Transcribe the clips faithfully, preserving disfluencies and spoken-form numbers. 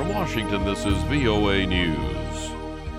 From Washington, this is V O A News.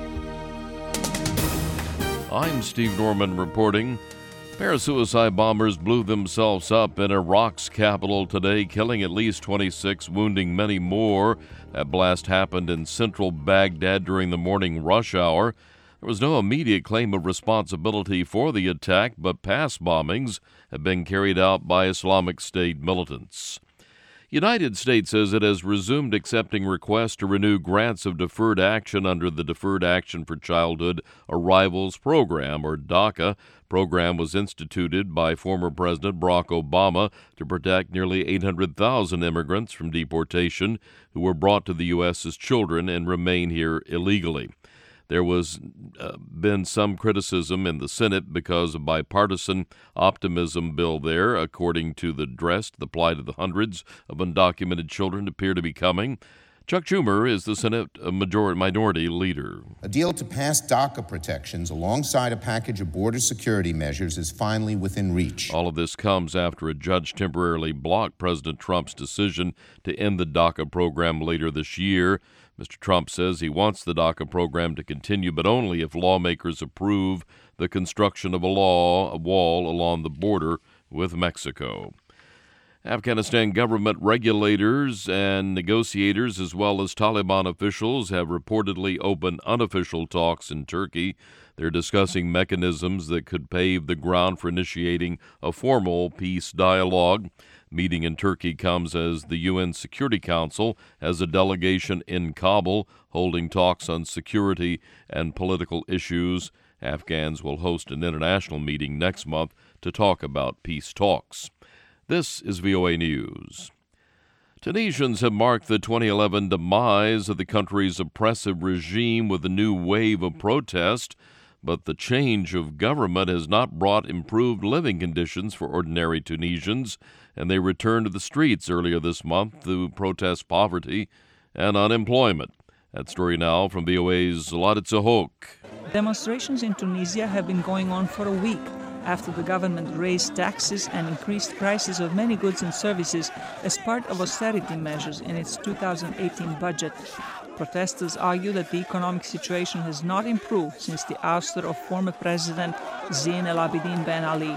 I'm Steve Norman reporting. A pair of suicide bombers blew themselves up in Iraq's capital today, killing at least twenty-six, wounding many more. That blast happened in central Baghdad during the morning rush hour. There was no immediate claim of responsibility for the attack, but past bombings have been carried out by Islamic State militants. United States says it has resumed accepting requests to renew grants of deferred action under the Deferred Action for Childhood Arrivals Program, or DACA. Program was instituted by former President Barack Obama to protect nearly eight hundred thousand immigrants from deportation who were brought to the U S as children and remain here illegally. There was uh, been some criticism in the Senate because of bipartisan optimism bill there. According to the Dressed, the plight of the hundreds of undocumented children appear to be coming. Chuck Schumer is the Senate majority, minority leader. A deal to pass DACA protections alongside a package of border security measures is finally within reach. All of this comes after a judge temporarily blocked President Trump's decision to end the DACA program later this year. Mister Trump says he wants the DACA program to continue, but only if lawmakers approve the construction of a law, a wall along the border with Mexico. Afghanistan government regulators and negotiators, as well as Taliban officials, have reportedly opened unofficial talks in Turkey. They're discussing mechanisms that could pave the ground for initiating a formal peace dialogue. Meeting in Turkey comes as the U N Security Council has a delegation in Kabul holding talks on security and political issues. Afghans will host an international meeting next month to talk about peace talks. This is V O A News. Tunisians have marked the twenty eleven demise of the country's oppressive regime with a new wave of protest, but the change of government has not brought improved living conditions for ordinary Tunisians, and they returned to the streets earlier this month to protest poverty and unemployment. That story now from V O A's Zlatica Hoc. Demonstrations in Tunisia have been going on for a week after the government raised taxes and increased prices of many goods and services as part of austerity measures in its two thousand eighteen budget. Protesters argue that the economic situation has not improved since the ouster of former President Zine El Abidine Ben Ali.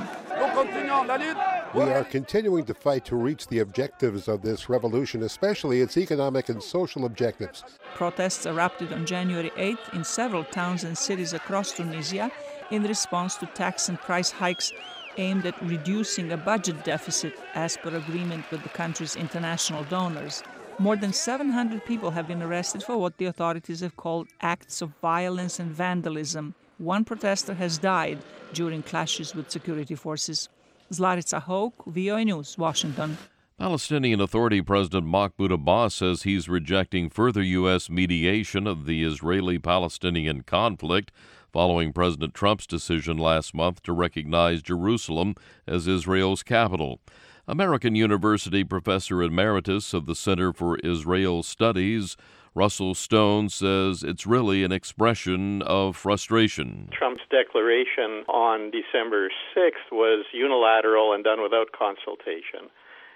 We are continuing to fight to reach the objectives of this revolution, especially its economic and social objectives. Protests erupted on January eighth in several towns and cities across Tunisia in response to tax and price hikes aimed at reducing a budget deficit as per agreement with the country's international donors. More than seven hundred people have been arrested for what the authorities have called acts of violence and vandalism. One protester has died during clashes with security forces. Zlatica Hoc, V O A News, Washington. Palestinian Authority President Mahmoud Abbas says he's rejecting further U S mediation of the Israeli-Palestinian conflict following President Trump's decision last month to recognize Jerusalem as Israel's capital. American University Professor Emeritus of the Center for Israel Studies, Russell Stone, says it's really an expression of frustration. Trump's declaration on December sixth was unilateral and done without consultation.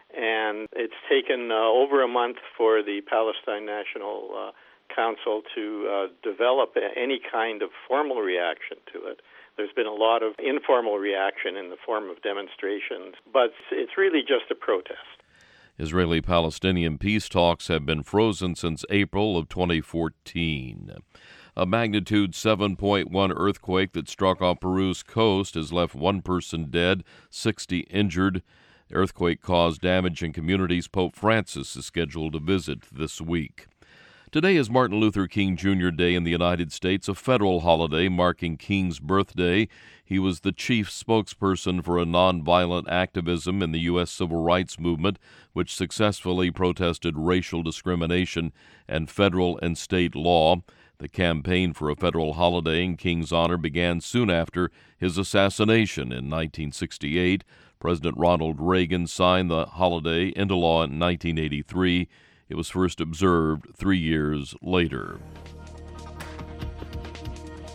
And it's taken uh, over a month for the Palestine National uh, Council to uh, develop any kind of formal reaction to it. There's been a lot of informal reaction in the form of demonstrations, but it's really just a protest. Israeli-Palestinian peace talks have been frozen since April of twenty fourteen. A magnitude seven point one earthquake that struck off Peru's coast has left one person dead, sixty injured. The earthquake caused damage in communities Pope Francis is scheduled to visit this week. Today is Martin Luther King Junior Day in the United States, a federal holiday marking King's birthday. He was the chief spokesperson for a nonviolent activism in the U S civil rights movement, which successfully protested racial discrimination and federal and state law. The campaign for a federal holiday in King's honor began soon after his assassination in nineteen sixty-eight. President Ronald Reagan signed the holiday into law in nineteen eighty-three. It was first observed three years later.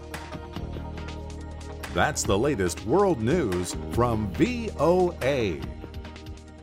That's the latest world news from V O A.